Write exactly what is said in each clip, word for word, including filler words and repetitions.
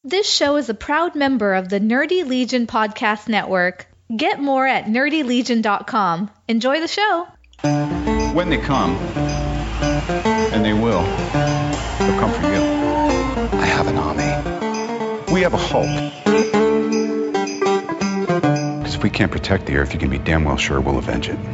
This show is a proud member of the Nerdy Legion Podcast Network. Get more at nerdy legion dot com. Enjoy the show. When they come, and they will, they'll come for you. I have an army. We have a Hulk. Because if we can't protect the Earth, you can be damn well sure we'll avenge it.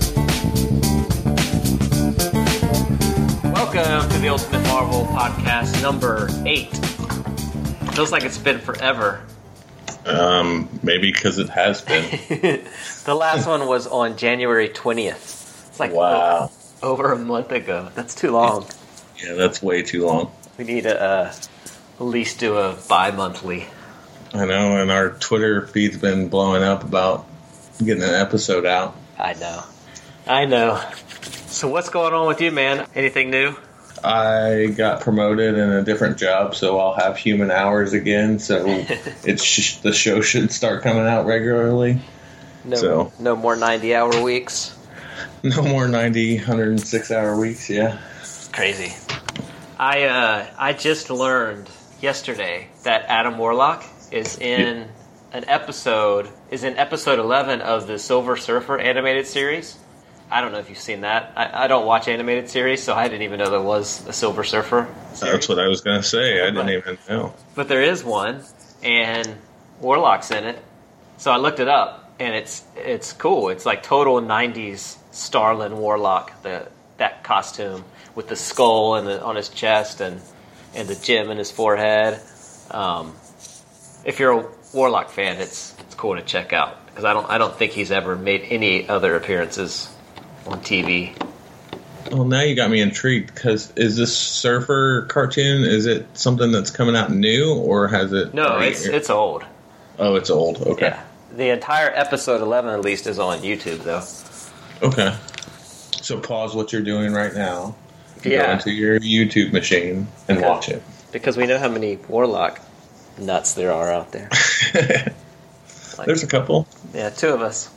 Welcome to the Ultimate Marvel Podcast number eight. Feels like it's been forever. Um, maybe because it has been. The last one was on January twentieth. It's like wow, o- over a month ago. That's too long. Yeah, that's way too long. We need to uh, at least do a bi-monthly. I know, and our Twitter feed's been blowing up about getting an episode out. I know. I know. So what's going on with you, man? Anything new? I got promoted in a different job, so I'll have human hours again. So it's sh- the show should start coming out regularly. No, so. no more ninety-hour weeks. No more ninety, one hundred six hour weeks. Yeah, crazy. I uh, I just learned yesterday that Adam Warlock is in yeah. an episode is in episode eleven of the Silver Surfer animated series. I don't know if you've seen that. I, I don't watch animated series, so I didn't even know there was a Silver Surfer series. That's what I was going to say. I but, didn't even know. But there is one, and Warlock's in it. So I looked it up, and it's it's cool. It's like total nineties Starlin Warlock, the that costume with the skull and the, on his chest and, and the gem in his forehead. Um, if you're a Warlock fan, it's it's cool to check out because I don't I don't think he's ever made any other appearances on T V. Well, now you got me intrigued, because is this Surfer cartoon, is it something that's coming out new, or has it... No, it's it's old. Oh, it's old, okay. Yeah. The entire episode eleven, at least, is on YouTube, though. Okay. So pause what you're doing right now, yeah. go into your YouTube machine, and because, watch it. Because we know how many Warlock nuts there are out there. Like, there's a couple. Yeah, two of us.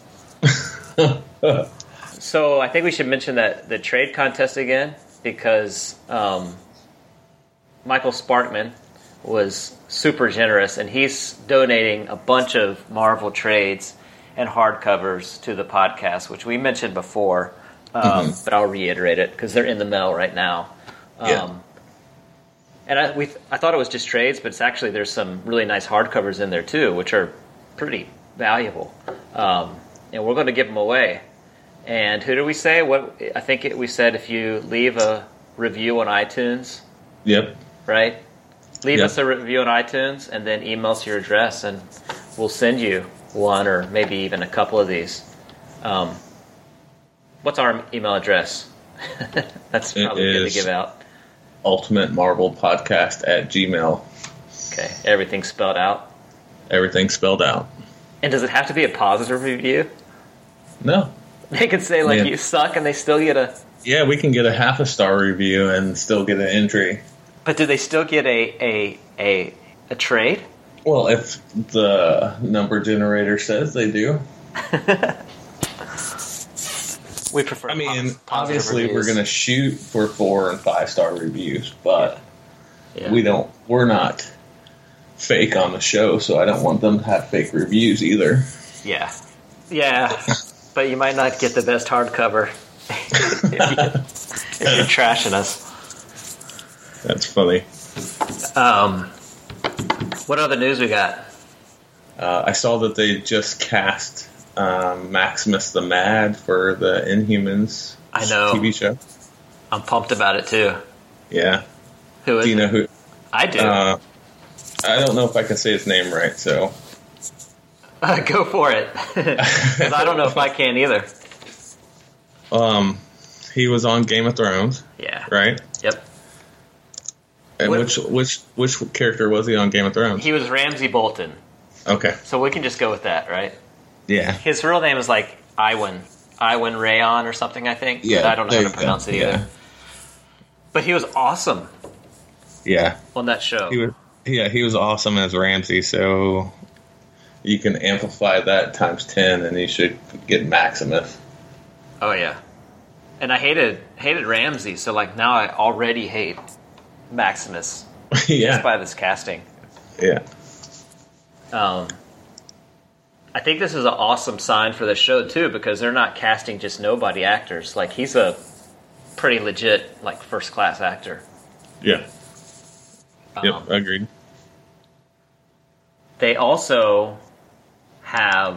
So I think we should mention that the trade contest again, because um, Michael Sparkman was super generous, and he's donating a bunch of Marvel trades and hardcovers to the podcast, which we mentioned before, um, mm-hmm. but I'll reiterate it because they're in the mail right now. Um, yeah. And I, we, I thought it was just trades, but it's actually there's some really nice hardcovers in there too, which are pretty valuable, um, and we're going to give them away. And who did we say? What I think it, we said if you leave a review on iTunes. Yep. Right? Leave yep. us a review on iTunes and then email us your address and we'll send you one or maybe even a couple of these. Um, what's our email address? That's probably good to give out. Ultimate Marvel Podcast at Gmail. Okay. Everything spelled out? Everything spelled out. And does it have to be a positive review? No. They can say, like, yeah. you suck, and they still get a... Yeah, we can get a half a star review and still get an entry. But do they still get a a a, a trade? Well, if the number generator says they do. We prefer I mean, obviously reviews. We're going to shoot for four and five star reviews, but yeah. Yeah. we don't, we're not fake on the show, so I don't want them to have fake reviews either. Yeah. Yeah. But you might not get the best hardcover if, you, if you're trashing us. That's funny. Um, what other news we got? Uh, I saw that they just cast um, Maximus the Mad for the Inhumans I know. T V show. I'm pumped about it too. Yeah. Who is do you know it? who? I do. Uh, I don't know if I can say his name right, so... Uh, go for it, because I don't know if I can either. Um, he was on Game of Thrones. Yeah. Right. Yep. And what, which which which character was he on Game of Thrones? He was Ramsay Bolton. Okay. So we can just go with that, right? Yeah. His real name is like Iwan, Iwan Rayon or something, I think. Yeah. But I don't know how to pronounce go. it either. Yeah. But he was awesome. Yeah. On that show. He was. Yeah, he was awesome as Ramsay. So. You can amplify that times ten, and you should get Maximus. Oh yeah, and I hated hated Ramsay, so like now I already hate Maximus. Yeah, just by this casting. Yeah. Um, I think this is an awesome sign for the show too, because they're not casting just nobody actors. Like, he's a pretty legit, like, first class actor. Yeah. Um, yep, agreed. They also have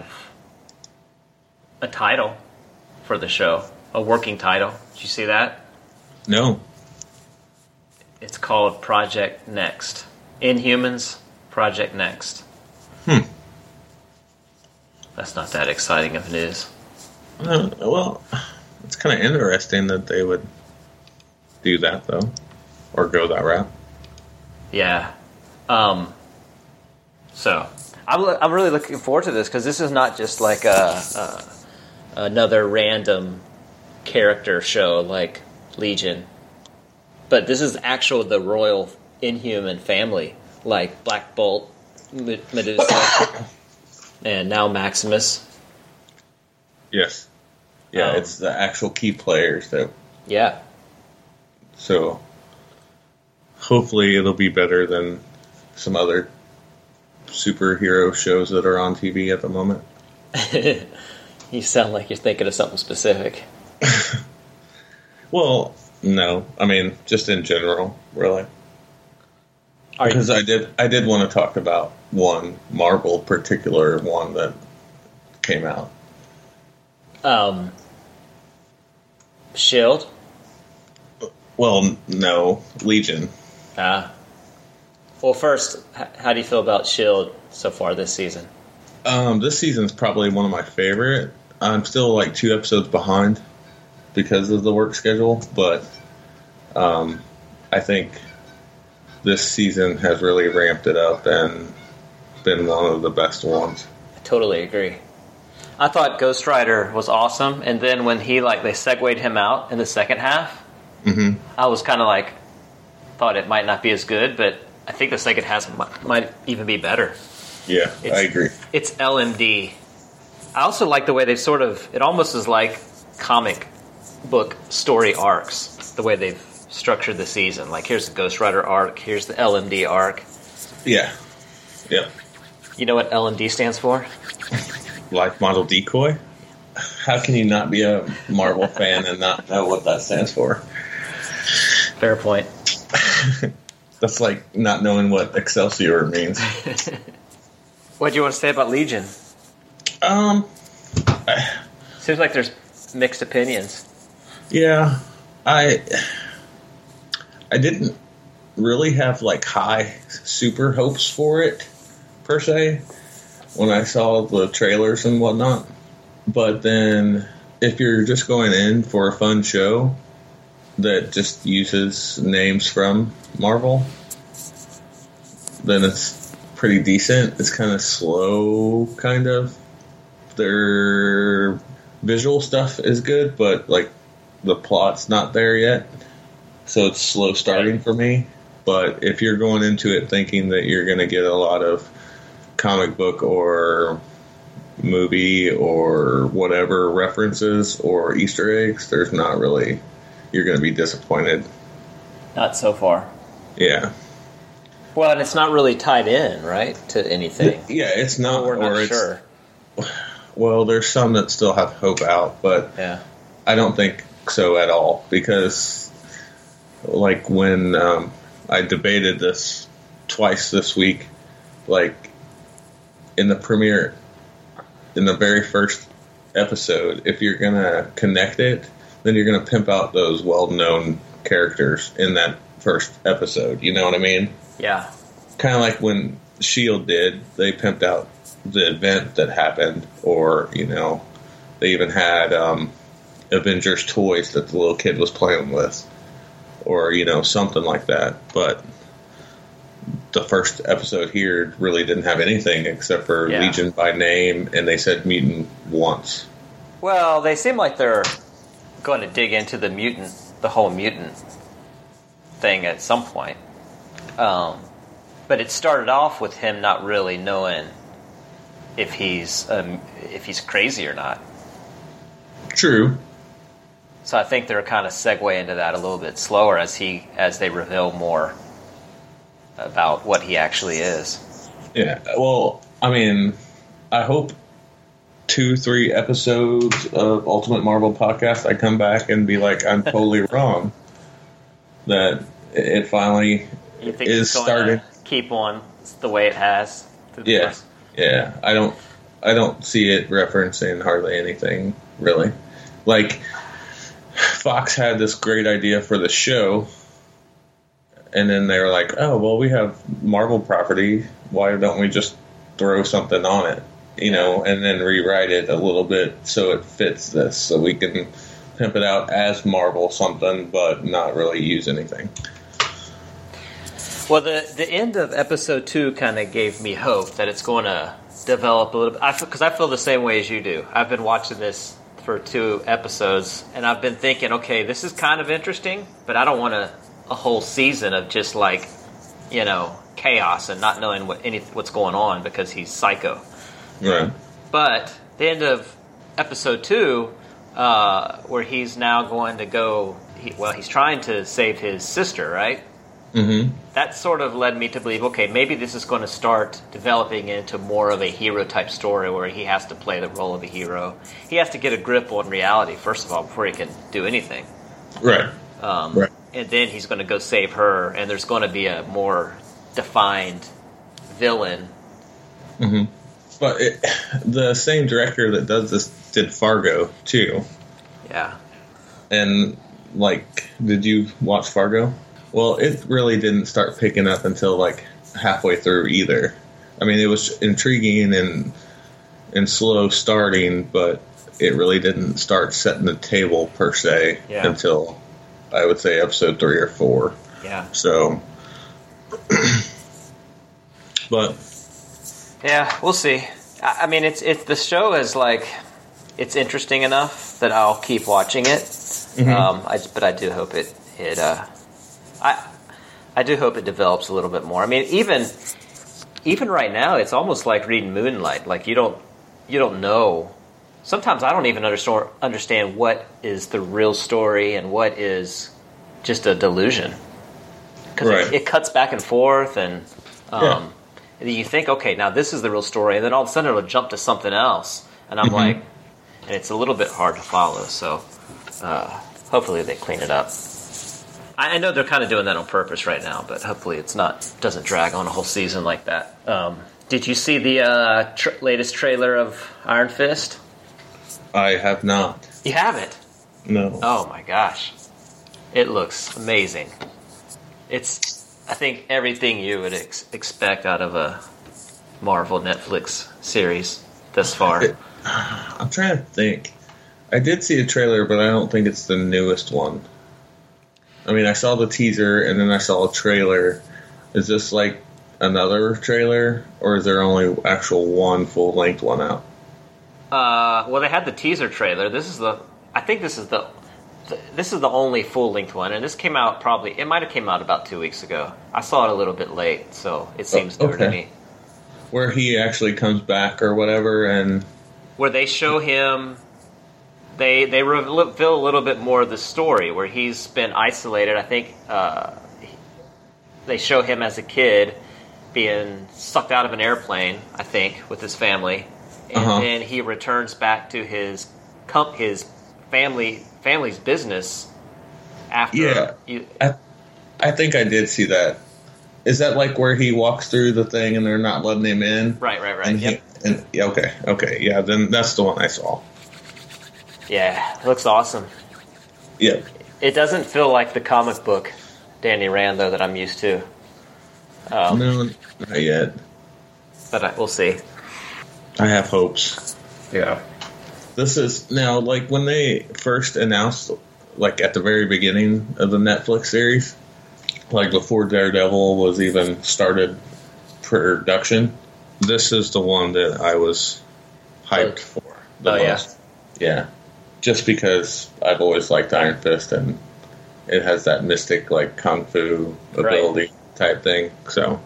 a title for the show, a working title. Did you see that? No. It's called Project Next. Inhumans, Project Next. Hmm. That's not that exciting of news. Uh, well, it's kind of interesting that they would do that, though, or go that route. Yeah. Um. So, I'm I'm really looking forward to this, because this is not just like a, a another random character show like Legion, but this is actual the royal Inhuman family, like Black Bolt, Medusa, and now Maximus. Yes. Yeah, Um, it's the actual key players, though. Yeah. So, hopefully it'll be better than some other superhero shows that are on T V at the moment. You sound like you're thinking of something specific. Well, no. I mean, just in general, really. Are you, Because I did, I did want to talk about one Marvel particular one that came out. um, Shield? Well, n- no, Legion. Ah. Well, first, h- how do you feel about Shield so far this season? Um, this season's probably one of my favorite. I'm still like two episodes behind because of the work schedule, but um, I think this season has really ramped it up and been one of the best ones. I totally agree. I thought Ghost Rider was awesome, and then when he, like, they segued him out in the second half, Mm-hmm. I was kind of like, thought it might not be as good, but I think the second half might, might even be better. Yeah, It's, I agree. It's L M D. I also like the way they sort of, it almost is like comic book story arcs, the way they've structured the season. Like, here's the Ghost Rider arc, here's the L M D arc. Yeah. Yep. You know what L M D stands for? Life Model Decoy? How can you not be a Marvel fan and not know what that stands for? Fair point. That's like not knowing what Excelsior means. What do you want to say about Legion? Um, Seems like there's mixed opinions. yeah, I I didn't really have like high super hopes for it per se when I saw the trailers and whatnot. But then if you're just going in for a fun show that just uses names from Marvel, then it's pretty decent. It's kind of slow, kind of. Their visual stuff is good, but like the plot's not there yet, so it's slow starting for me. But if you're going into it thinking that you're going to get a lot of comic book or movie or whatever references or Easter eggs, there's not really, you're going to be disappointed. Not so far. Yeah. Well, and it's not really tied in, right, to anything. Yeah, it's not. We're not or it's, sure. Well, there's some that still have hope out, but Yeah. I don't think so at all, because like when um, I debated this twice this week, like in the premiere, in the very first episode, if you're going to connect it, then you're going to pimp out those well-known characters in that first episode. You know what I mean? Yeah. Kind of like when S H I E L D did. They pimped out the event that happened, or, you know, they even had um, Avengers toys that the little kid was playing with, or, you know, something like that. But the first episode here really didn't have anything except for Yeah. Legion by name, and they said mutant once. Well, they seem like they're going to dig into the mutant, the whole mutant thing at some point. Um, but it started off with him not really knowing if he's um, if he's crazy or not. True. So I think they're kind of segue into that a little bit slower as he as they reveal more about what he actually is. Yeah. Well, I mean, I hope two, three episodes of Ultimate Marvel Podcast, I come back and be like, I'm totally wrong. That it finally you think is it's going starting. To keep on the way it has. Yeah. Yeah. I don't. I don't see it referencing hardly anything, really. Like, Fox had this great idea for the show, and then they were like, oh, well, we have Marvel property. Why don't we just throw something on it, you know, and then rewrite it a little bit so it fits this, so we can pimp it out as Marvel something, but not really use anything. Well, the, the end of episode two kind of gave me hope that it's going to develop a little bit, because I, I feel the same way as you do. I've been watching this for two episodes, and I've been thinking, okay, this is kind of interesting, but I don't want a, a whole season of just like, you know, chaos and not knowing what any what's going on because he's psycho. Right. But the end of episode two, uh, where he's now going to go, he, well, he's trying to save his sister, right? Mm-hmm. That sort of led me to believe, okay, maybe this is going to start developing into more of a hero-type story where he has to play the role of a hero. He has to get a grip on reality, first of all, before he can do anything. Right. Um, right. And then he's going to go save her, and there's going to be a more defined villain. Mm-hmm. But it, the same director that does this did Fargo, too. Yeah. And, like, did you watch Fargo? Well, it really didn't start picking up until, like, halfway through either. I mean, it was intriguing and and slow starting, but it really didn't start setting the table, per se, yeah. until, I would say, episode three or four. Yeah. So, but... Yeah, we'll see. I, I mean, it's it's the show is, like, it's interesting enough that I'll keep watching it. Mm-hmm. Um, I, but I do hope it... it uh, I I do hope it develops a little bit more. I mean, even even right now, it's almost like reading Moonlight. Like you don't you don't know. Sometimes I don't even understand understand what is the real story and what is just a delusion. Because right. it, it cuts back and forth, and um, yeah. you think, okay, now this is the real story, and then all of a sudden it'll jump to something else, and I'm mm-hmm. like, and it's a little bit hard to follow. So uh, hopefully they clean it up. I know they're kind of doing that on purpose right now, but hopefully it's not doesn't drag on a whole season like that. Um, did you see the uh, tr- latest trailer of Iron Fist? I have not. You haven't? No. Oh my gosh, it looks amazing. It's, I think, everything you would ex- expect out of a Marvel Netflix series thus far. It, I'm trying to think. I did see a trailer, but I don't think it's the newest one. I mean, I saw the teaser, and then I saw a trailer. Is this like another trailer, or is there only actual one full-length one out? Uh, well, they had the teaser trailer. This is the, I think this is the, the this is the only full-length one, and this came out probably, it might have came out about two weeks ago. I saw it a little bit late, so it seems oh, new okay. to me. Where he actually comes back or whatever, and... Where they show him... They they reveal a little bit more of the story where he's been isolated. I think uh, they show him as a kid being sucked out of an airplane, I think, with his family, and uh-huh. then he returns back to his comp- his family family's business after. Yeah, you, I, I think I did see that. Is that like where he walks through the thing and they're not letting him in? Right, right, right. And yep. He, and, yeah, okay, okay, yeah. Then that's the one I saw. Yeah, it looks awesome. Yeah. It doesn't feel like the comic book Danny Rand, though, that I'm used to. Um, no, not yet. But I, we'll see. I have hopes. Yeah. This is, now, like, when they first announced, like, at the very beginning of the Netflix series, like, before Daredevil was even started production, this is the one that I was hyped for the oh, most. Yeah. Yeah. Just because I've always liked Iron Fist, and it has that mystic, like, kung fu ability right. type thing, so.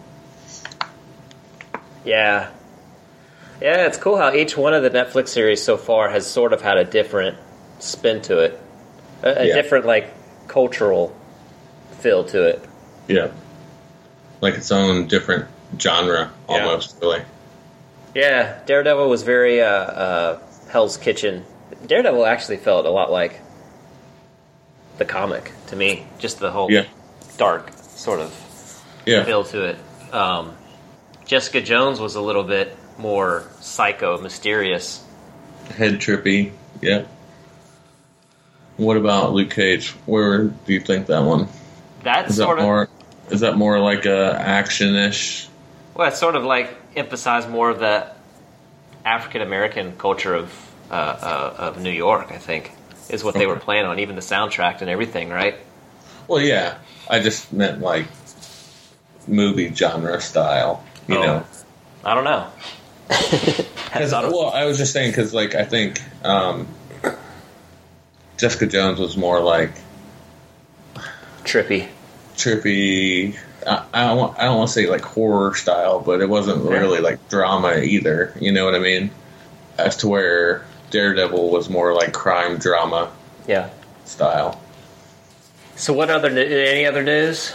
Yeah. Yeah, it's cool how each one of the Netflix series so far has sort of had a different spin to it. A, a yeah. different, like, cultural feel to it. Yeah. Like its own different genre almost, yeah. really. Yeah, Daredevil was very uh, uh, Hell's Kitchen. Daredevil actually felt a lot like the comic to me, just the whole yeah. dark sort of yeah. feel to it. Um, Jessica Jones was a little bit more psycho, mysterious. Head trippy, yeah. What about Luke Cage? Where do you think that one? That's is that sort of more. Is that more like a action-ish? Well, it's sort of like emphasize more of the African American culture of uh, uh, of New York. I think is what okay. they were playing on, even the soundtrack and everything, right? Well, yeah. I just meant like movie genre style. You oh, know, I don't know. Cause, well, I was just saying because, like, I think um, Jessica Jones was more like trippy, trippy. I, I don't want, I don't want to say like horror style, but it wasn't yeah. really like drama either. You know what I mean? As to where Daredevil was more like crime drama, yeah, style. So, what other any other news?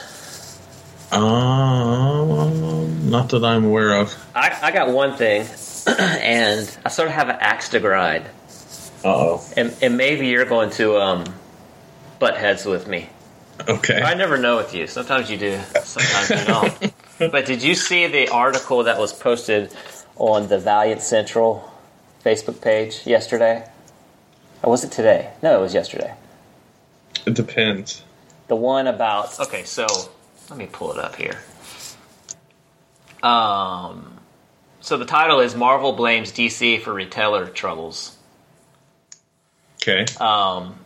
Um, not that I'm aware of. I, I got one thing, and I sort of have an axe to grind. Uh-oh. And, and maybe you're going to um, butt heads with me. Okay. I never know with you. Sometimes you do, sometimes you don't. But did you see the article that was posted on the Valiant Central Facebook page yesterday? Or was it today? No, it was yesterday. It depends. The one about... Okay, so... Let me pull it up here. Um, so the title is Marvel Blames D C for Retailer Troubles. Okay. Um,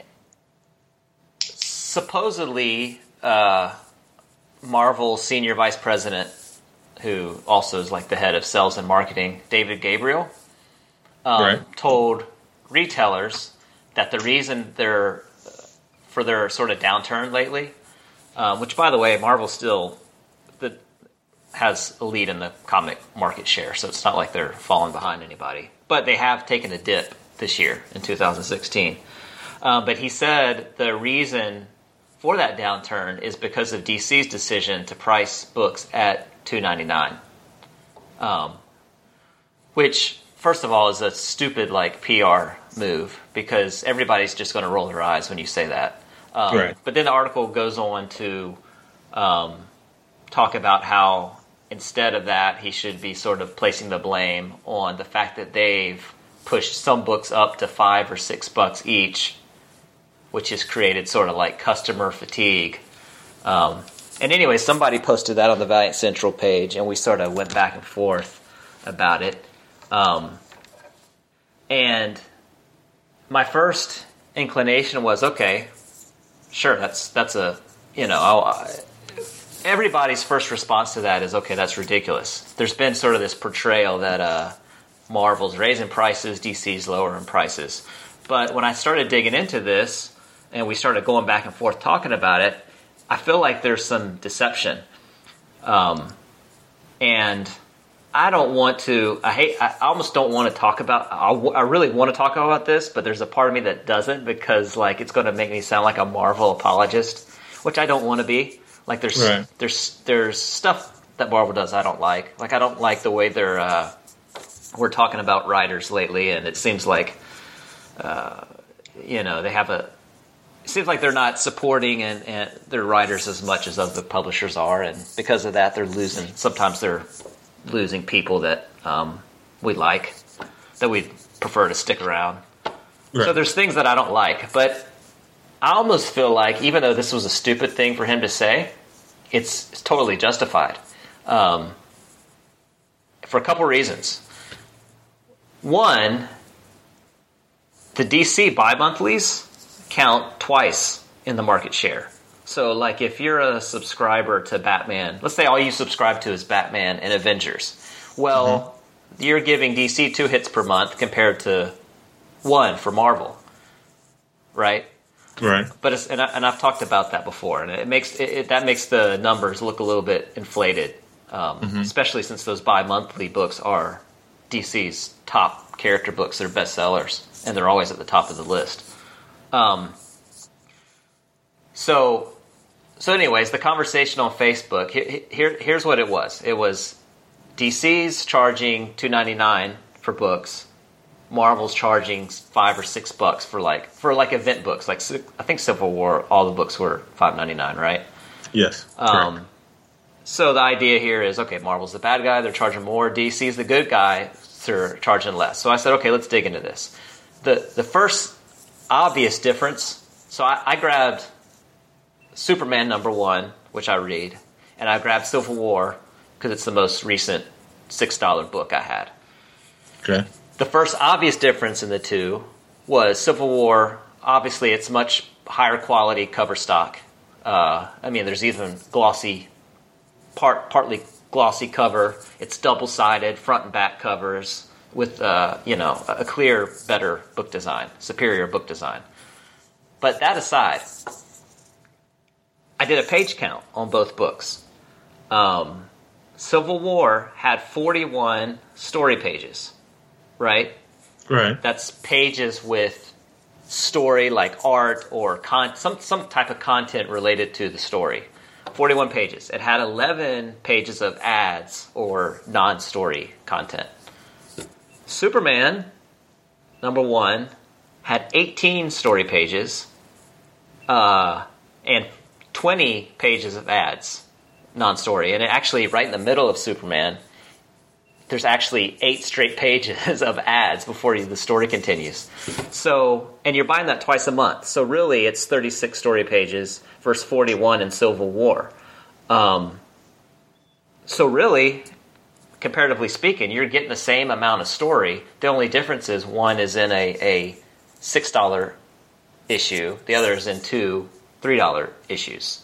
supposedly, uh, Marvel's senior vice president, who also is like the head of sales and marketing, David Gabriel, um, right. told retailers that the reason they're for their sort of downturn lately. Um, which, by the way, Marvel still the, has a lead in the comic market share, so it's not like they're falling behind anybody. But they have taken a dip this year in two thousand sixteen. Um, but he said the reason for that downturn is because of D C's decision to price books at two ninety-nine, um, which, first of all, is a stupid like P R move because everybody's just going to roll their eyes when you say that. Um, right. But then the article goes on to um, talk about how instead of that, he should be sort of placing the blame on the fact that they've pushed some books up to five or six bucks each, which has created sort of like customer fatigue. Um, and anyway, somebody posted that on the Valiant Central page, and we sort of went back and forth about it. Um, and my first inclination was, okay, sure, that's that's a, you know, I'll, I, everybody's first response to that is, okay, that's ridiculous. There's been sort of this portrayal that uh, Marvel's raising prices, D C's lowering prices. But when I started digging into this, and we started going back and forth talking about it, I feel like there's some deception. Um, and I don't want to, I hate, I almost don't want to talk about, I, I really want to talk about this, but there's a part of me that doesn't because, like, it's going to make me sound like a Marvel apologist, which I don't want to be. Like, there's, right. there's, there's stuff that Marvel does I don't like. Like, I don't like the way they're, uh, we're talking about writers lately, and it seems like, uh, you know, they have a, it seems like they're not supporting and, and their writers as much as other publishers are, and because of that, they're losing, sometimes they're losing people that um, we like, that we prefer to stick around. Right. So there's things that I don't like, but I almost feel like, even though this was a stupid thing for him to say, it's, it's totally justified. Um, for a couple reasons. One, the D C bi-monthlies count twice in the market share. So, like, if you're a subscriber to Batman, let's say all you subscribe to is Batman and Avengers. Well, mm-hmm. you're giving D C two hits per month compared to one for Marvel, right? Right. But it's, and, I, and I've talked about that before, and it makes it, it, that makes the numbers look a little bit inflated, um, mm-hmm. especially since those bi-monthly books are D C's top character books. They're bestsellers, and they're always at the top of the list. Um. So. so anyways, the conversation on Facebook, here, here here's what it was. It was D C's charging two ninety-nine for books. Marvel's charging five or six bucks for like for like event books. Like I think Civil War, all the books were five ninety-nine, right? Yes. Um, so the idea here is, okay, Marvel's the bad guy, they're charging more. D C's the good guy, they're charging less. So I said, okay, let's dig into this. The the first obvious difference, so I, I grabbed Superman number one, which I read, and I grabbed Civil War because it's the most recent six dollar book I had. Okay. The first obvious difference in the two was Civil War, obviously it's much higher quality cover stock. Uh, I mean, there's even glossy, part partly glossy cover. It's double-sided, front and back covers with, uh, you know, a clear, better book design, superior book design. But that aside, I did a page count on both books. Um, Civil War had forty-one story pages, right? Right. That's pages with story, like art or con- some some type of content related to the story. forty-one pages. It had eleven pages of ads or non-story content. Superman, number one, had eighteen story pages uh, and twenty pages of ads, non-story. And it actually, right in the middle of Superman, there's actually eight straight pages of ads before you, the story continues. So, and you're buying that twice a month. So really, it's thirty-six story pages versus forty-one in Civil War. Um, so really, comparatively speaking, you're getting the same amount of story. The only difference is one is in a, a six dollar issue. The other is in two three dollar issues.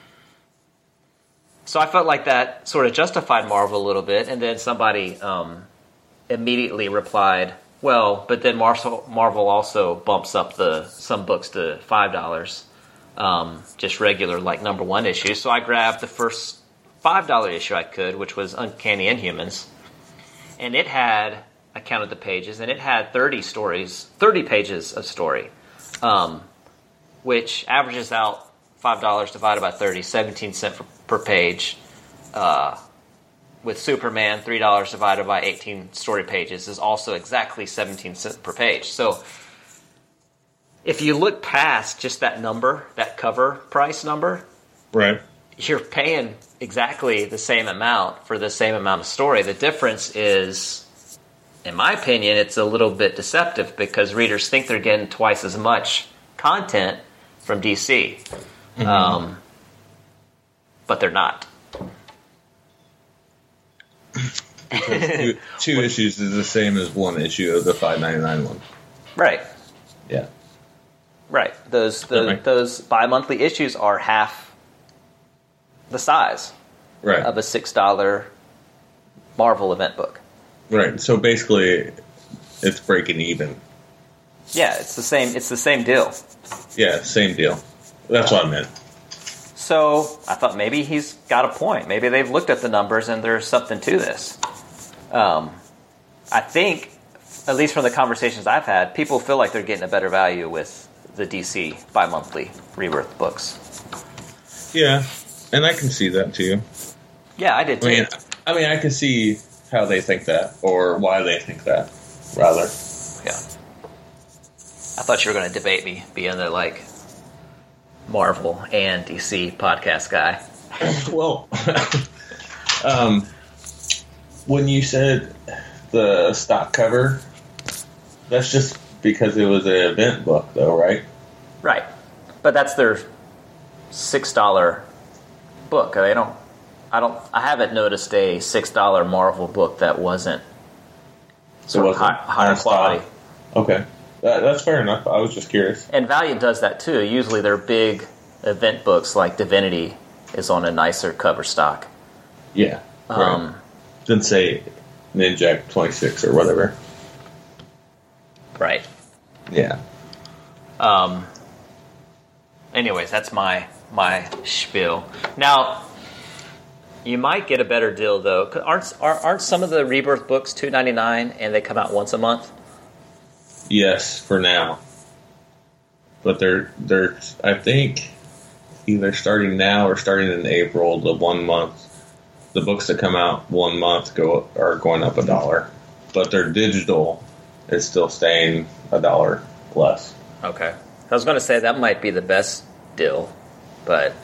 So I felt like that sort of justified Marvel a little bit, and then somebody um, immediately replied, well, but then Marvel, Marvel also bumps up the some books to five dollars, um, just regular, like, number one issues. So I grabbed the first five dollar issue I could, which was Uncanny Inhumans, and it had, I counted the pages, and it had thirty stories, thirty pages of story, um, which averages out five dollars divided by thirty, seventeen cents per, per page. Uh, with Superman, three dollars divided by eighteen story pages is also exactly seventeen cents per page. So if you look past just that number, that cover price number, right, you're paying exactly the same amount for the same amount of story. The difference is, in my opinion, it's a little bit deceptive because readers think they're getting twice as much content from D C. Mm-hmm. Um, but they're not. two, two issues is the same as one issue of the five ninety-nine one. Right. Yeah. Right. Those those, right. those bi-monthly issues are half the size right. of a six dollar Marvel event book. Right. So basically, it's breaking even. Yeah, it's the same. It's the same deal. Yeah, same deal. That's what I meant. So I thought maybe he's got a point. Maybe they've looked at the numbers and there's something to this. Um, I think, at least from the conversations I've had, people feel like they're getting a better value with the D C bi-monthly Rebirth books. Yeah, and I can see that too. Yeah, I did too. I mean, I mean, I can see how they think that, or why they think that, rather. Yeah. I thought you were going to debate me, being the, like, Marvel and D C podcast guy. Well, um, when you said the stock cover, that's just because it was an event book, though, right? Right. But that's their six dollar book. They don't. I don't. I haven't noticed a six dollar Marvel book that wasn't sort of high, higher quality. Okay. That, that's fair enough. I was just curious. And Valiant does that too. Usually their big event books like Divinity is on a nicer cover stock. Yeah. Um, right. Than say Ninja twenty-six or whatever. Right. Yeah. Um. Anyways, that's my my spiel. Now, you might get a better deal though. Aren't aren't some of the Rebirth books two ninety-nine and they come out once a month? Yes, for now. But they're they're I think either starting now or starting in April, the one month, the books that come out one month go are going up a dollar, but their digital is still staying a dollar less. Okay. I was going to say that might be the best deal, but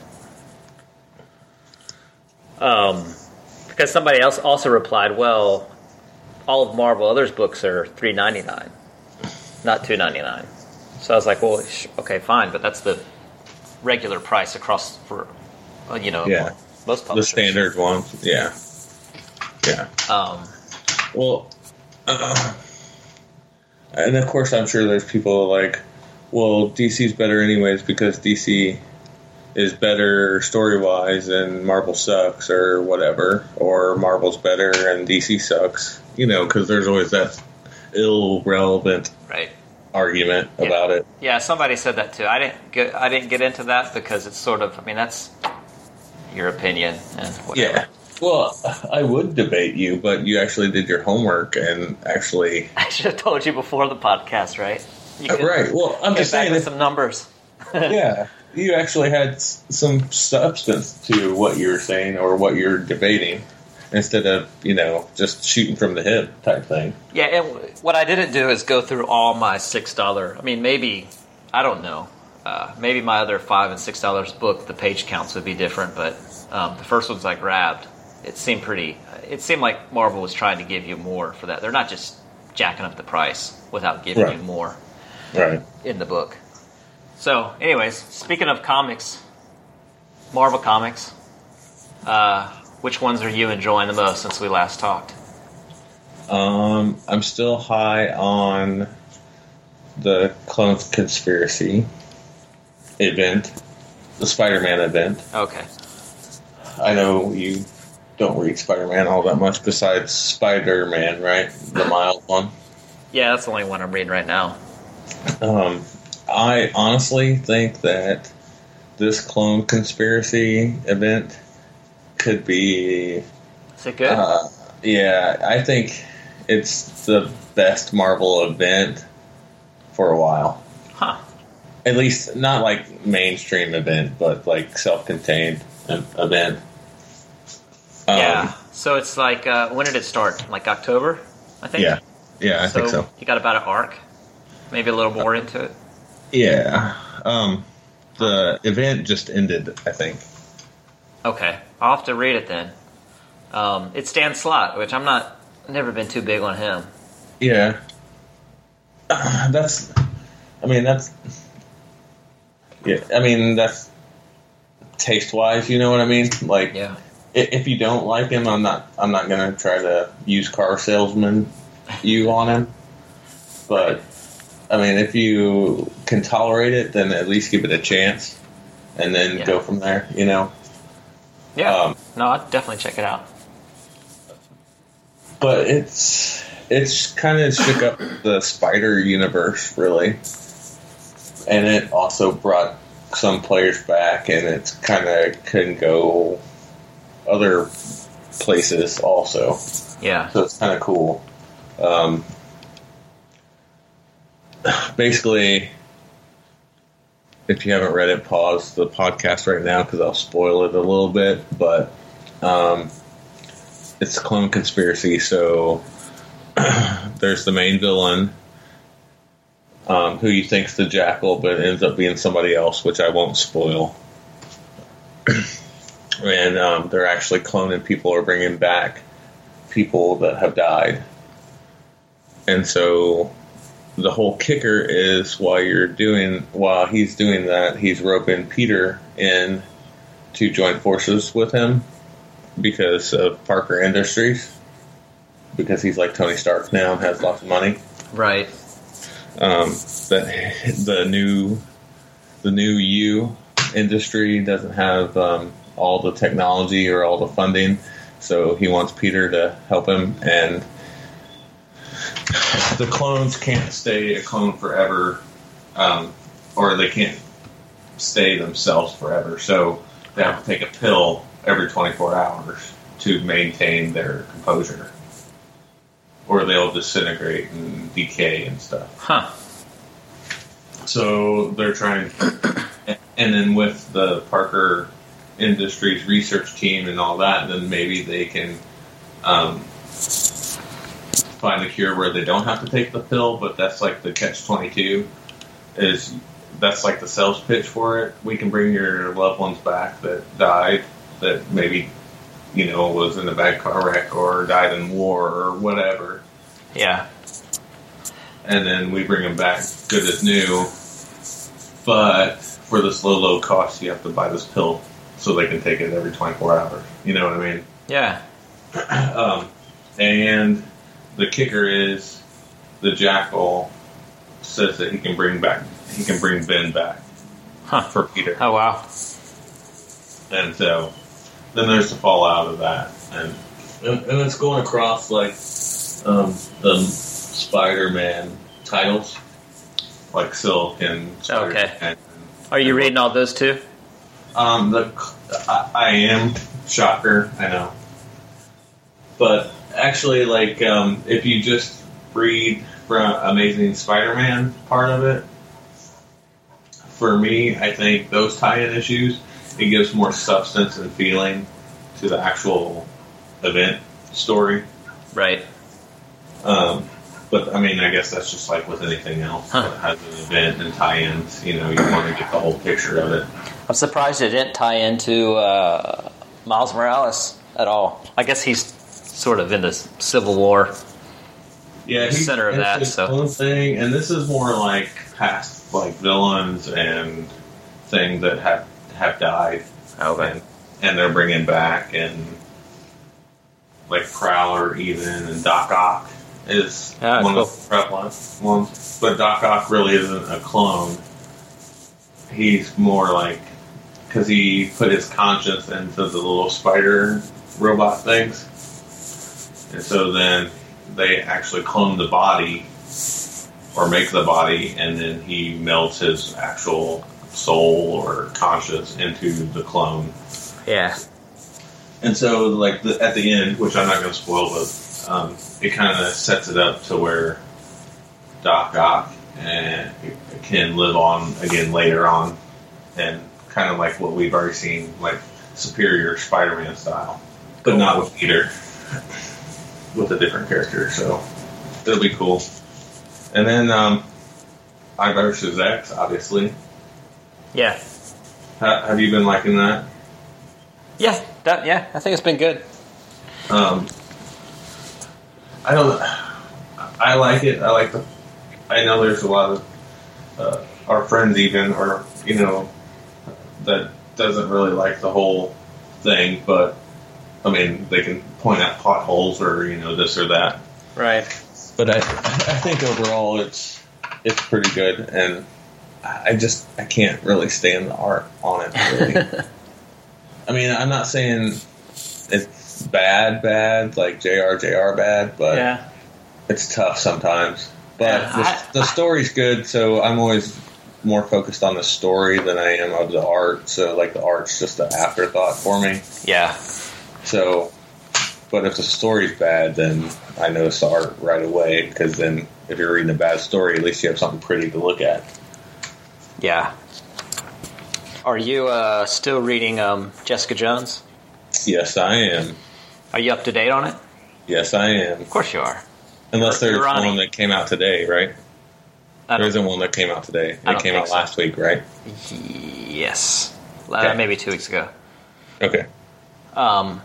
um, because somebody else also replied, well, all of Marvel Others books are three ninety-nine, not two ninety-nine. So I was like, well, sh- okay, fine, but that's the regular price across for, uh, you know, Yeah. most The publishers. standard ones, yeah. Yeah. Um, Well, uh, and of course I'm sure there's people like, well, D C's better anyways because D C is better story-wise and Marvel sucks or whatever, or Marvel's better and D C sucks, you know, because there's always that irrelevant right. argument Yeah. about it. Yeah, somebody said that too. I didn't get, I didn't get into that because it's sort of, I mean, that's your opinion and whatever. Yeah. Well, I would debate you, but you actually did your homework and actually... I should have told you before the podcast, right? You could Right. Well, I'm get just back saying... with If, some numbers. yeah. You actually had s- some substance to what you were saying or what you're debating instead of, you know, just shooting from the hip type thing. Yeah, and what I didn't do is go through all my six dollar. I mean, maybe I don't know. Uh, maybe my other five and six dollars book, the page counts would be different. But um, the first ones I grabbed, it seemed pretty. It seemed like Marvel was trying to give you more for that. They're not just jacking up the price without giving Right. you more Right. in the book. So, anyways, speaking of comics, Marvel comics, uh, which ones are you enjoying the most since we last talked? Um, I'm still high on the Clone Conspiracy event, the Spider-Man event. Okay. I know you don't read Spider-Man all that much besides Spider-Man, right? The mild one. Yeah, that's the only one I'm reading right now. Um, I honestly think that this Clone Conspiracy event could be... Is it good? Uh, yeah, I think it's the best Marvel event for a while. huh. At least not like mainstream event, but like self-contained e- event. Um, Yeah. So it's like, uh, when did it start? Like October, I think? Yeah. Yeah, I think so. You got about an arc? Maybe a little more into it? Yeah. Um, the event just ended, I think. Okay. I'll have to read it then. Um, it's Dan Slott, which I'm not, never been too big on him. Yeah. Uh, that's, I mean, that's, yeah, I mean, that's taste-wise, you know what I mean? Like, Yeah. i- if you don't like him, I'm not, I'm not going to try to use car salesman you on him. But, I mean, if you can tolerate it, then at least give it a chance. And then Yeah. go from there, you know? Yeah. Um, no, I'd definitely check it out. But it's it's kind of shook up the Spider universe, really, and it also brought some players back, and it's kind of can go other places also. Yeah. So it's kind of cool. Um, basically, if you haven't read it, pause the podcast right now because I'll spoil it a little bit. But um, it's a Clone Conspiracy, so there's the main villain um, who you think's the Jackal, but it ends up being somebody else, which I won't spoil. And um, they're actually cloning people or bringing back people that have died. And so the whole kicker is while you're doing, while he's doing that, he's roping Peter in to join forces with him because of Parker Industries, because he's like Tony Stark now and has lots of money. Right. Um, the the new the new U industry doesn't have um, all the technology or all the funding, so he wants Peter to help him. And the clones can't stay a clone forever, um, or they can't stay themselves forever. So they have to take a pill every twenty-four hours to maintain their composure, or they'll disintegrate and decay and stuff. Huh. So they're trying, and and then with the Parker Industries research team and all that, then maybe they can um, find a cure where they don't have to take the pill. But that's like the catch twenty-two. Is that's like the sales pitch for it. We can bring your loved ones back that died, that maybe, you know, was in a bad car wreck or died in war or whatever. Yeah. And then we bring them back good as new. But for this low, low cost, you have to buy this pill so they can take it every twenty-four hours. You know what I mean? Yeah. um, and the kicker is the Jackal says that he can bring back, he can bring Ben back huh. for Peter. Oh, wow. And so then there's the fallout of that. And, and, and it's going across like um, the Spider-Man titles, like Silk and Spider-Man. Okay. Are you reading all those too? Um, the I, I am. Shocker, I know. But actually, like, um, if you just read from Amazing Spider-Man part of it, for me, I think those tie-in issues, it gives more substance and feeling to the actual event story. Right. Um, but, I mean, I guess that's just like with anything else huh. that has an event and tie-ins. You know, you want to get the whole picture of it. I'm surprised it didn't tie into uh, Miles Morales at all. I guess he's sort of in the Civil War. Yeah, the center of that. His So own thing, and this is more like past like villains and things that have have died. Okay. And, and they're bringing back, and like Prowler even, and Doc Ock is yeah, one cool. of the prevalent ones. But Doc Ock really isn't a clone. He's more like, because he put his conscience into the little spider robot things. And so then they actually clone the body, or make the body, and then he melts his actual soul or conscience into the clone. Yeah. And so, like, the, at the end, which I'm not going to spoil, but um, it kind of sets it up to where Doc Ock and can live on again later on, and kind of like what we've already seen, like Superior Spider-Man style, but not with Peter, with a different character. So it'll be cool. And then um, I versus X, obviously. Yeah. Ha- have you been liking that? Yeah. That. Yeah. I think it's been good. Um, I don't. I like it. I like the. I know there's a lot of uh, our friends even, or you know, that doesn't really like the whole thing. But I mean, they can point out potholes or you know this or that. Right. But I, I think overall it's it's pretty good, and I just I can't really stand the art on it. Really. I mean, I'm not saying it's bad, bad like J R J R bad, but yeah. it's tough sometimes. But Yeah, the, I, the story's good, so I'm always more focused on the story than I am of the art. So like the art's just an afterthought for me. Yeah. So, but if the story's bad, then I notice the art right away, because then if you're reading a bad story, at least you have something pretty to look at. Yeah. Are you uh, still reading um, Jessica Jones? Yes, I am. Are you up to date on it? Yes, I am. Of course you are. Unless there's You're one running. that came out today, right? I There don't, isn't one that came out today. I It don't came think out so. last week, right? Yes. Uh, Okay. maybe two weeks ago. Okay. Um,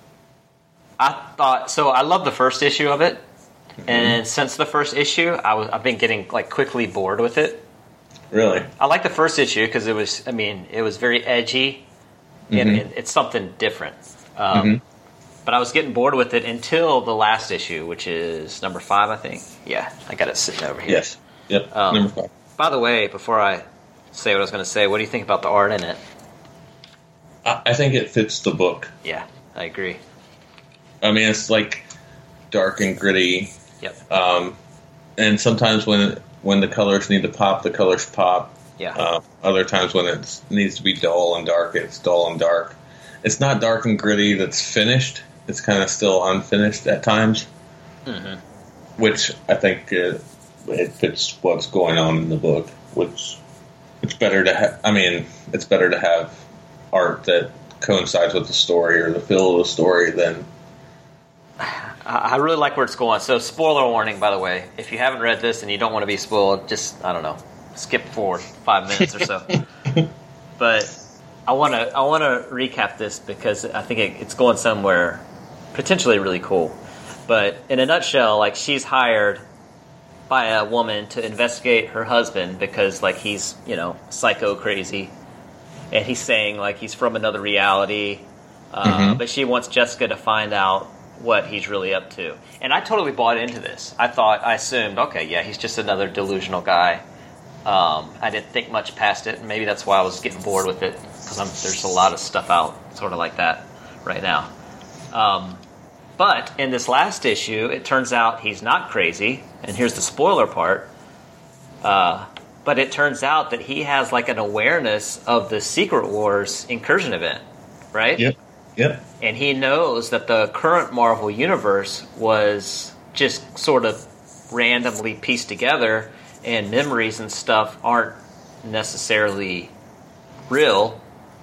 I thought so. I love the first issue of it, Mm-hmm. and since the first issue, I was I've been getting like quickly bored with it. Really? I like the first issue because it was, I mean, it was very edgy, and Mhm. it, it's something different. Um, Mhm. But I was getting bored with it until the last issue, which is number five, I think. Yeah, I got it sitting over here. Yes. Yep. Um, Number five. By the way, before I say what I was going to say, what do you think about the art in it? I, I think it fits the book. Yeah, I agree. I mean, it's like dark and gritty. Yep. Um, and sometimes when when the colors need to pop, the colors pop. Yeah. Uh, other times when it needs to be dull and dark, it's dull and dark. It's not dark and gritty that's finished. It's kind of still unfinished at times, Mm-hmm. which I think uh, it fits what's going on in the book, which it's better to have. I mean, it's better to have art that coincides with the story or the feel of the story than. I really like where it's going. So, spoiler warning, by the way. If you haven't read this and you don't want to be spoiled, just, I don't know, skip forward five minutes or so. But I want to I want to recap this because I think it, it's going somewhere potentially really cool. But in a nutshell, like, she's hired by a woman to investigate her husband because, like, he's, you know, psycho crazy. And he's saying, like, he's from another reality. Uh, mm-hmm. But she wants Jessica to find out what he's really up to. And I totally bought into this. I thought, I assumed, okay, yeah, he's just another delusional guy. Um, I didn't think much past it. Maybe that's why I was getting bored with it, because there's a lot of stuff out sort of like that right now. Um, but in this last issue, it turns out he's not crazy. And here's the spoiler part. Uh, but it turns out that he has like an awareness of the Secret Wars incursion event, right? Yep. Yep. And he knows that the current Marvel Universe was just sort of randomly pieced together, and memories and stuff aren't necessarily real.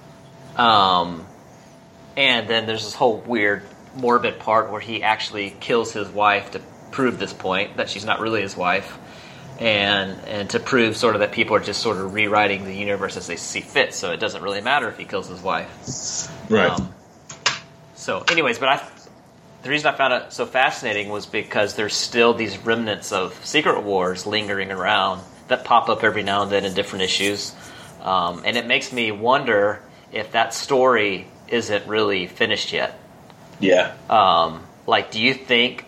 Um, and then there's this whole weird, morbid part where he actually kills his wife to prove this point, that she's not really his wife, and and to prove sort of that people are just sort of rewriting the universe as they see fit, so it doesn't really matter if he kills his wife. Right. Um, So, anyways, but I, the reason I found it so fascinating was because there's still these remnants of Secret Wars lingering around that pop up every now and then in different issues. Um, and it makes me wonder if that story isn't really finished yet. Yeah. Um, like, do you think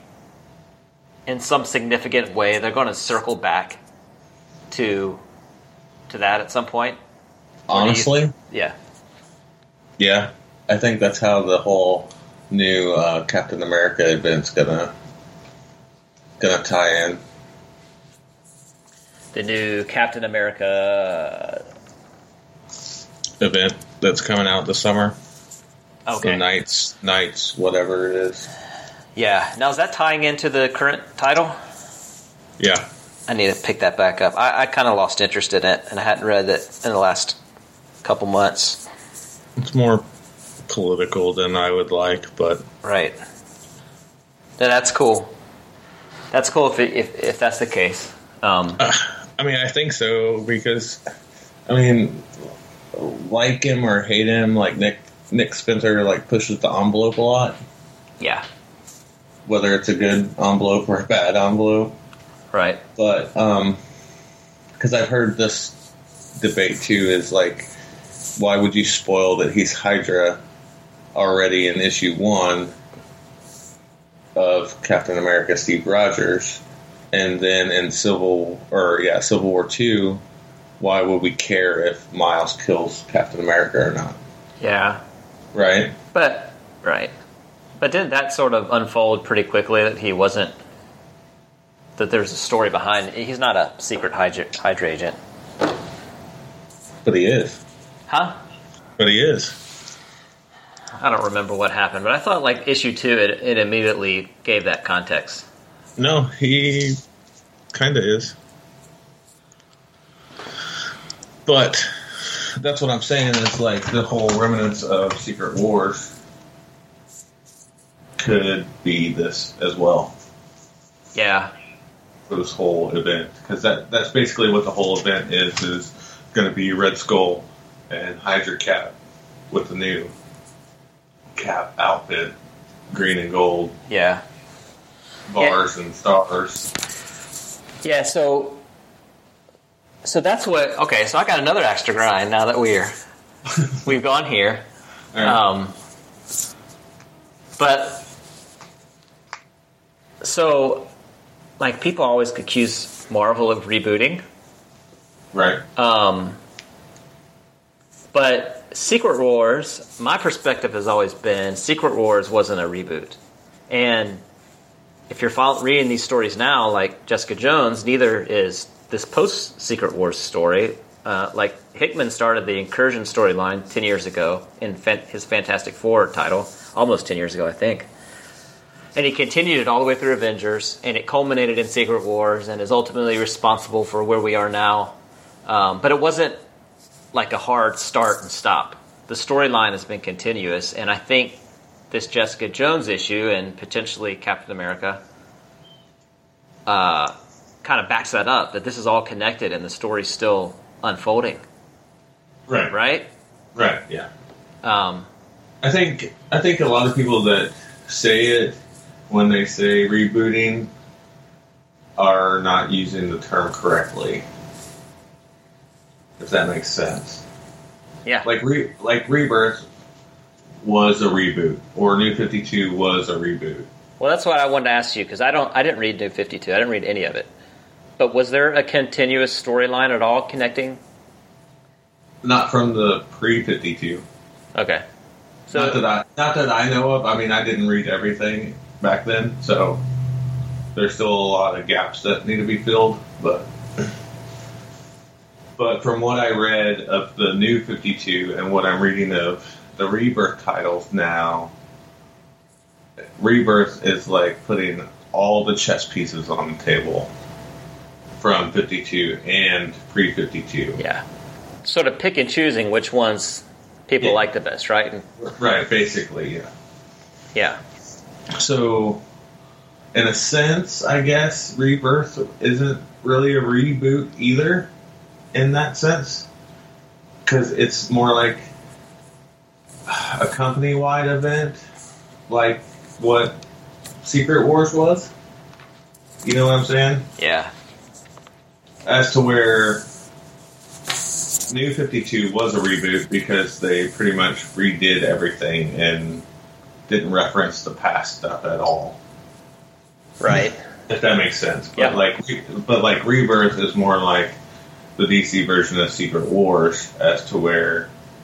in some significant way they're going to circle back to to that at some point? Honestly? You, yeah. Yeah. I think that's how the whole new uh, Captain America event's gonna gonna tie in. The new Captain America event that's coming out this summer. Okay. The Knights, Knights, whatever it is. Yeah. Now, is that tying into the current title? Yeah. I need to pick that back up. I, I kind of lost interest in it, and I hadn't read it in the last couple months. It's more political than I would like, but right. Yeah, that's cool. That's cool if it, if if that's the case. Um, uh, I mean, I think so because I mean, like him or hate him, like Nick Nick Spencer like pushes the envelope a lot. Yeah. Whether it's a good envelope or a bad envelope. Right. But um, because I've heard this debate too is like, why would you spoil that he's Hydra already in issue one of Captain America Steve Rogers, and then in Civil or yeah Civil War two, why would we care if Miles kills Captain America or not? Yeah. Right? But right. But didn't that sort of unfold pretty quickly that he wasn't, that there's a story behind it? He's not a secret Hydra, Hydra agent. But he is. Huh? But he is. I don't remember what happened, but I thought, like, issue two, it, it immediately gave that context. No, he kind of is. But that's what I'm saying is, like, the whole remnants of Secret Wars could be this as well. Yeah. For this whole event. Because that, that's basically what the whole event is, is going to be Red Skull and Hydra Cap with the new Cap outfit, green and gold. Yeah. Bars yeah. and stars. Yeah, so so that's what okay, so I got another extra grind now that we're we've gone here. Right. Um but so like people always accuse Marvel of rebooting. Right. Um But Secret Wars, my perspective has always been Secret Wars wasn't a reboot. And if you're follow- reading these stories now, like Jessica Jones, neither is this post-Secret Wars story. Uh, like Hickman started the Incursion storyline ten years ago in fan- his Fantastic Four title, almost ten years ago, I think. And he continued it all the way through Avengers, and it culminated in Secret Wars and is ultimately responsible for where we are now. Um, but it wasn't like a hard start and stop. The storyline has been continuous, and I think this Jessica Jones issue and potentially Captain America uh, kind of backs that up, that this is all connected and the story's still unfolding. Right. Right? Right, yeah. Um, I think I think a lot of people that say it when they say rebooting are not using the term correctly. If that makes sense. yeah. Like re, like Rebirth was a reboot, or New fifty-two was a reboot. Well, that's what I wanted to ask you, because I don't, I didn't read New fifty-two. I didn't read any of it. But was there a continuous storyline at all connecting? Not from the pre fifty-two. Okay. So Not that I not that I know of. I mean, I didn't read everything back then, so there's still a lot of gaps that need to be filled. But but from what I read of the New fifty-two and what I'm reading of the Rebirth titles now, Rebirth is like putting all the chess pieces on the table from fifty-two and pre fifty-two. yeah, sort of pick and choosing which ones people Yeah. like the best, right? And, Right, basically, yeah. yeah. So, in a sense, I guess Rebirth isn't really a reboot either, in that sense, because it's more like a company-wide event, like what Secret Wars was. You know what I'm saying? Yeah. As to where New fifty-two was a reboot because they pretty much redid everything and didn't reference the past stuff at all. Right. If that makes sense. But Yeah. like but like Rebirth is more like the D C version of Secret Wars, as to where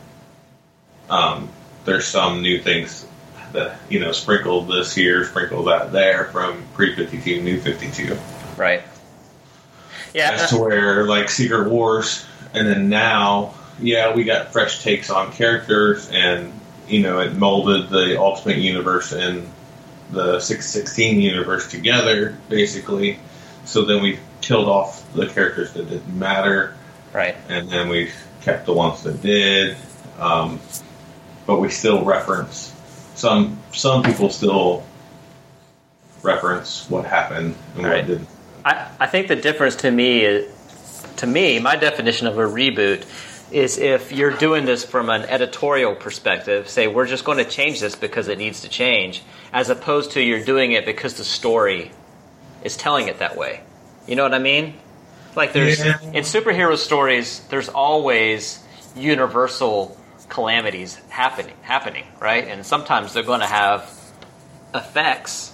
um, there's some new things that, you know, sprinkled this here, sprinkled that there from pre fifty-two, New fifty-two. Right. Yeah. As to where, like, Secret Wars, and then now, yeah, we got fresh takes on characters, and, you know, it molded the Ultimate Universe and the six sixteen universe together, basically. So then we killed off the characters that didn't matter, Right. and then we kept the ones that did. Um, but we still reference some. Some people still reference what happened and what Right. didn't. I, I think the difference to me is, to me, my definition of a reboot is if you're doing this from an editorial perspective, say we're just going to change this because it needs to change, as opposed to you're doing it because the story is telling it that way. You know what I mean? Like there's Yeah. in superhero stories, there's always universal calamities happening, happening, right? And sometimes they're going to have effects.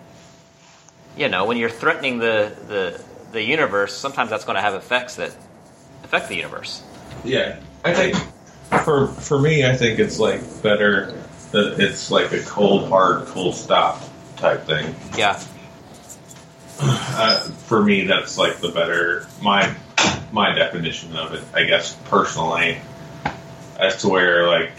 You know, when you're threatening the, the, the universe, sometimes that's going to have effects that affect the universe. Yeah, I think for for me, I think it's like better that it's like a cold hard, cold stop type thing. Yeah. Uh, for me, that's like the better my my definition of it, I guess, personally, as to where like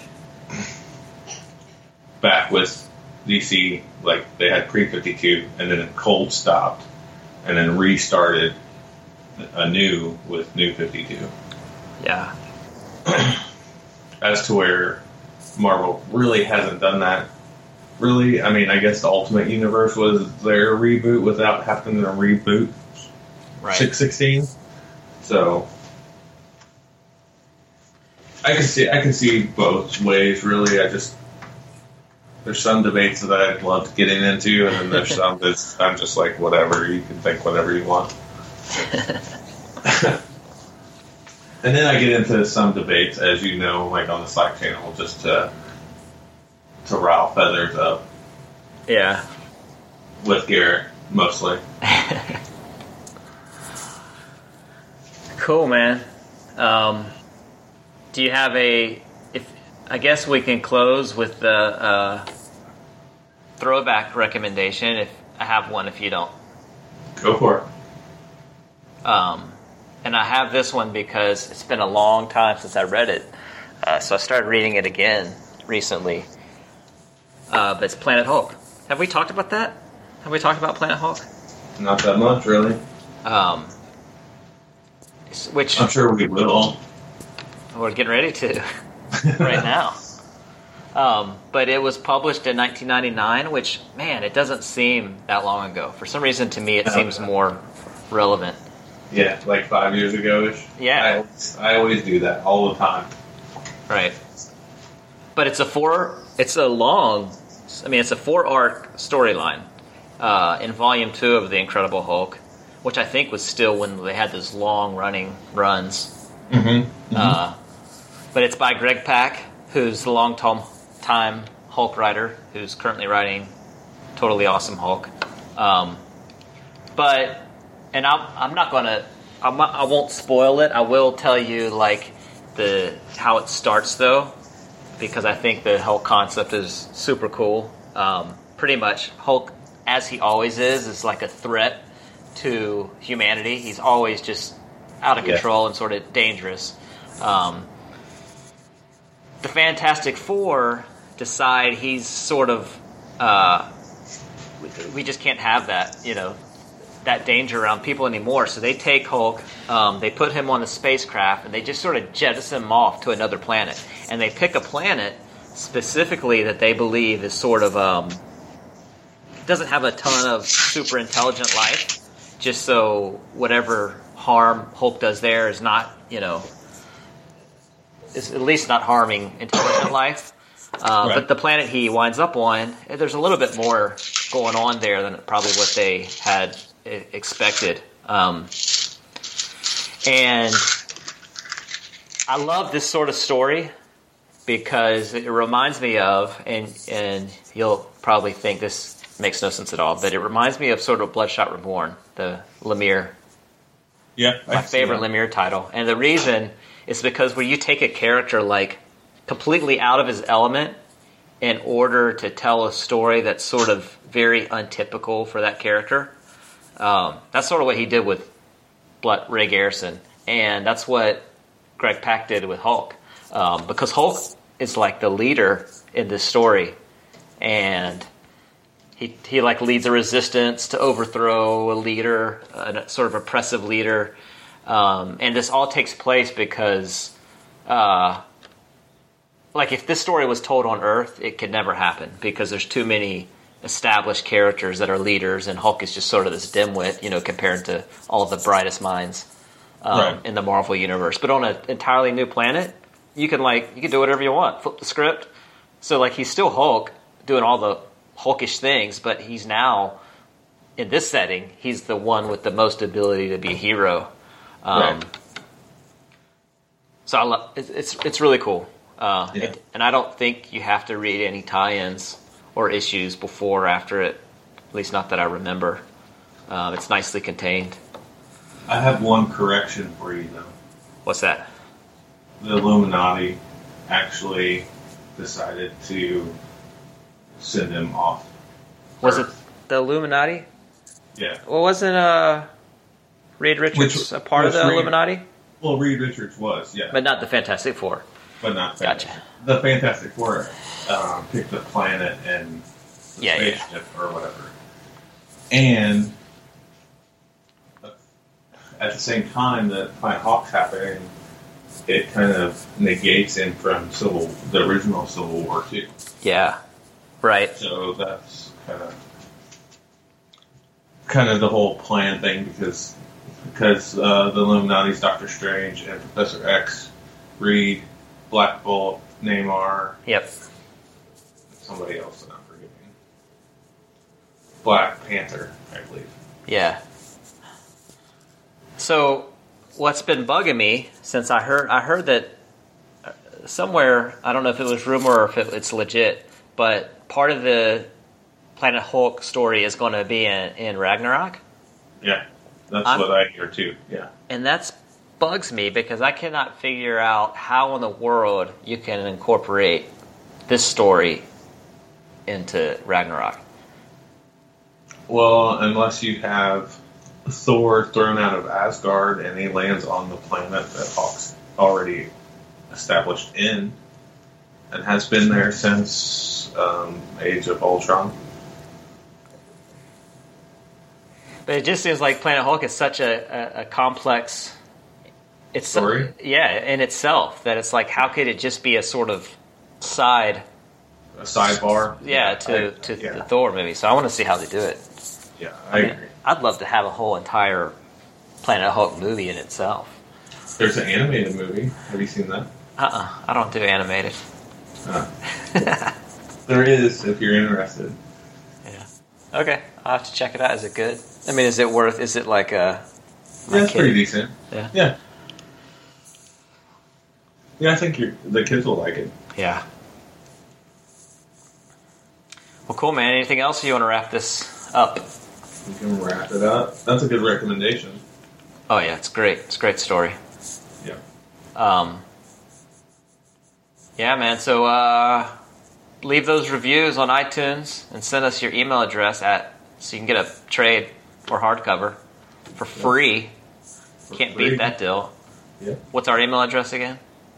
back with D C, like they had pre fifty-two and then it cold stopped and then restarted anew with New fifty-two. Yeah. As to where Marvel really hasn't done that. Really, I mean, I guess the Ultimate Universe was their reboot without having to reboot Right. six sixteen. So I can see I can see both ways. Really, I just there's some debates that I'd love getting into, and then there's some that I'm just like, whatever. You can think whatever you want. And then I get into some debates, as you know, like on the Slack channel, just to to rile feathers up Yeah. with Garrett, mostly. Cool, man. Um, do you have a? If I guess we can close with the uh, throwback recommendation. If I have one, if you don't. Go for it. Um, and I have this one because it's been a long time since I read it, uh, so I started reading it again recently. Uh, but it's Planet Hulk. Have we talked about that? Have we talked about Planet Hulk? Not that much, really. Um, which I'm sure we will. We're getting ready to right now. Um, but it was published in nineteen ninety-nine, which, man, it doesn't seem that long ago. For some reason, to me, it seems more relevant. Yeah, like five years ago-ish. Yeah. I always, I always do that all the time. Right. But it's a four, it's a long, I mean, it's a four-arc storyline uh, in Volume two of The Incredible Hulk, which I think was still when they had those long-running runs. Mm-hmm. Mm-hmm. Uh, but it's by Greg Pak, who's the long-time Hulk writer, who's currently writing Totally Awesome Hulk. Um, but, and I'm, I'm not going to, I won't spoil it. I will tell you, like, the how it starts, though, because I think the Hulk concept is super cool. Um, pretty much, Hulk, as he always is, is like a threat to humanity. He's always just out of control yeah. and sort of dangerous. Um, the Fantastic Four decide he's sort of, uh, we, we just can't have that, you know, that danger around people anymore. So they take Hulk, um, they put him on a spacecraft, and they just sort of jettison him off to another planet. And they pick a planet specifically that they believe is sort of, um, doesn't have a ton of super intelligent life, just so whatever harm Hulk does there is not, you know, is at least not harming intelligent life. Uh, right. But the planet he winds up on, there's a little bit more going on there than probably what they had expected. Um, and I love this sort of story because it reminds me of, and and you'll probably think this makes no sense at all, but it reminds me of sort of Bloodshot Reborn, the Lemire. Yeah, my favorite Lemire title. And the reason is because when you take a character like completely out of his element in order to tell a story that's sort of very untypical for that character, um, that's sort of what he did with Blood, Ray Garrison. And that's what Greg Pak did with Hulk. Um, because Hulk is like the leader in this story. And he, he like leads a resistance to overthrow a leader, a sort of oppressive leader. Um, and this all takes place because, uh, like, if this story was told on Earth, it could never happen because there's too many established characters that are leaders, and Hulk is just sort of this dimwit, you know, compared to all of the brightest minds um, right. in the Marvel universe. But on an entirely new planet, you can like you can do whatever you want. Flip the script. So like he's still Hulk, doing all the Hulkish things, but he's now in this setting, he's the one with the most ability to be a hero. Um, right. So I love it's, it's it's really cool. Uh, yeah. it, and I don't think you have to read any tie-ins or issues before or after it, at least not that I remember. Um, it's nicely contained. I have one correction for you, though. What's that? The Illuminati actually decided to send him off. Was it the Illuminati? Yeah. Well, wasn't uh, Reed Richards Which, a part of the Reed, Illuminati? Well, Reed Richards was, yeah. But not the Fantastic Four. But not Gotcha. The Fantastic Four um, picked a planet and the yeah, spaceship yeah. or whatever. And at the same time that Planet Hawk's happening, it kind of negates him from Civil, the original Civil War too. Yeah, right. So that's kind of kind of the whole plan thing because because uh, the Illuminati's Doctor Strange and Professor X, Reed, Black Bolt, Namor. Yep. Somebody else that I'm forgetting. Black Panther, I believe. Yeah. So, what's been bugging me since I heard I heard that somewhere, I don't know if it was rumor or if it, it's legit, but part of the Planet Hulk story is going to be in, in Ragnarok. Yeah, that's I'm, what I hear too. Yeah, and that's bugs me because I cannot figure out how in the world you can incorporate this story into Ragnarok. Well, unless you have Thor thrown out of Asgard and he lands on the planet that Hawk's already established in and has been there since um, Age of Ultron. But it just seems like Planet Hulk is such a, a, a complex it's story. Yeah, in itself, that it's like, how could it just be a sort of side, a sidebar? Yeah, to I, to yeah. the Thor movie. So I want to see how they do it. Yeah, I, I mean, agree. I'd love to have a whole entire Planet Hulk movie in itself. There's an animated movie. Have you seen that? Uh-uh, I don't do animated. Uh, there is, if you're interested. Yeah. Okay, I'll have to check it out. Is it good? I mean, is it worth? Is it like a? Yeah, it's kid? pretty decent. Yeah. Yeah. Yeah, I think you're, the kids will like it. Yeah. Well, cool, man. Anything else, or you want to wrap this up? You can wrap it up. That's a good recommendation. Oh yeah, it's great. It's a great story. Yeah. Um. Yeah, man. So uh, leave those reviews on iTunes and send us your email address at so you can get a trade or hardcover for free. For Can't free. beat that deal. Yeah. What's our email address again?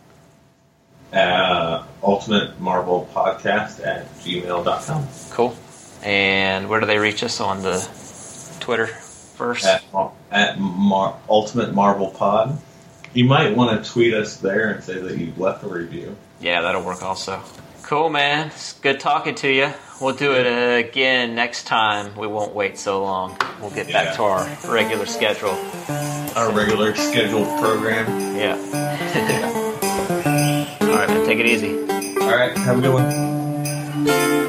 Uh, Ultimate Marvel Podcast at gmail dot com. Cool. And where do they reach us on the Twitter first? At, at Mar- Ultimate Marvel Pod. You might want to tweet us there and say that you've left a review. Yeah, that'll work also. Cool, man. It's good talking to you. We'll do it again next time. We won't wait so long. We'll get back Yeah. to our regular schedule. Our regular scheduled program. Yeah. All right, man. Take it easy. All right, have a good one.